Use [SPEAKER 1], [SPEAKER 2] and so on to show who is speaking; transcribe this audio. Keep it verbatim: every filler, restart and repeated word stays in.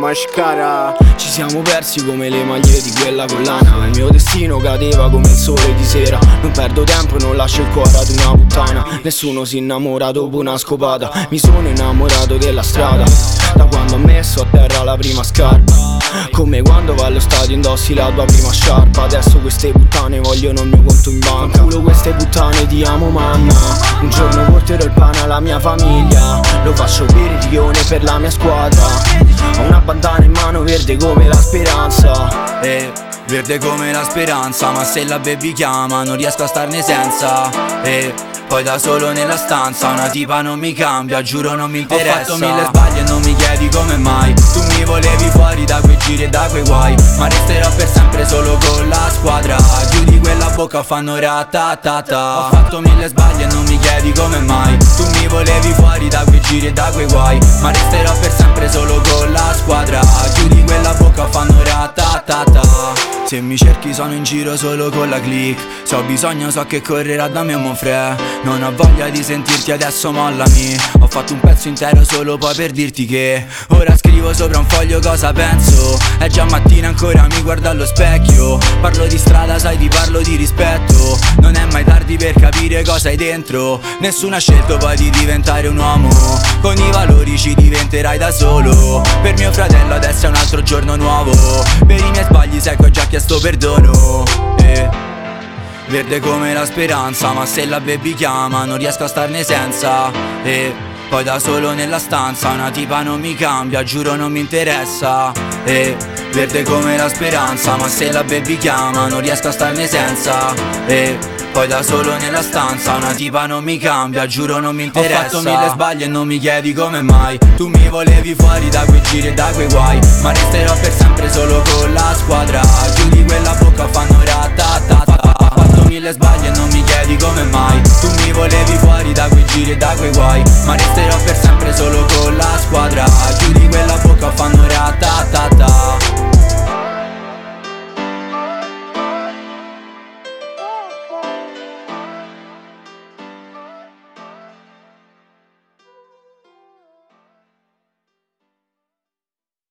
[SPEAKER 1] mascara. Ci siamo persi come le maglie di quella collana. Il mio destino cadeva come il sole di sera. Non perdo tempo e non lascio il cuore ad una puttana. Nessuno si innamora dopo una scopata. Mi sono innamorato della strada, da quando ho messo a terra la prima scarpa. Come quando vai allo stadio indossi la tua prima sciarpa. Adesso queste puttane vogliono il mio conto in banca. Culo queste puttane, ti amo mamma. Un giorno porterò il pane alla mia famiglia. Lo faccio per il rione, per la mia squadra. Ho una bandana in mano verde come la speranza.
[SPEAKER 2] Eh, verde come la speranza. Ma se la baby chiama non riesco a starne senza. Eh, poi da solo nella stanza una tipa non mi cambia, giuro non mi interessa. Ho fatto mille sbagli e non mi chiedi come mai. Tu mi volevi fuori da quei giri e da quei guai, ma resterò per sempre solo con la squadra. Chiudi quella bocca, fanno ratatata. Ho fatto mille sbagli e non mi chiedi come mai. Tu mi volevi fuori da quei giri e da quei guai, ma resterò per sempre solo con la squadra. Chiudi quella bocca, fanno ratatata. Se mi cerchi sono in giro solo con la click. Se ho bisogno so che correrà da me un monfrè. Non ho voglia di sentirti adesso mollami. Ho fatto un pezzo intero solo poi per dirti che ora scrivo sopra un foglio cosa penso. È già mattina ancora mi guardo allo specchio. Parlo di strada sai ti parlo di rispetto. Non è mai tardi per capire cosa hai dentro. Nessuno ha scelto poi di diventare un uomo. Con i valori ci diventerai da solo. Per mio fratello adesso è un altro giorno nuovo. Per i miei sbagli sai che ho già chiesto perdono. eh. Verde come la speranza, ma se la baby chiama non riesco a starne senza. E poi da solo nella stanza una tipa non mi cambia, giuro non mi interessa. E verde come la speranza, ma se la baby chiama non riesco a starne senza. E poi da solo nella stanza una tipa non mi cambia, giuro non mi interessa. Ho fatto mille sbagli e non mi chiedi come mai. Tu mi volevi fuori da quei giri e da quei guai, ma resterò per sempre solo con la squadra. Chiudi quella bocca, fanno ratatata. Ho fatto mille sbagli e non mi chiedi come mai. Tu mi volevi fuori da quei giri e da quei guai,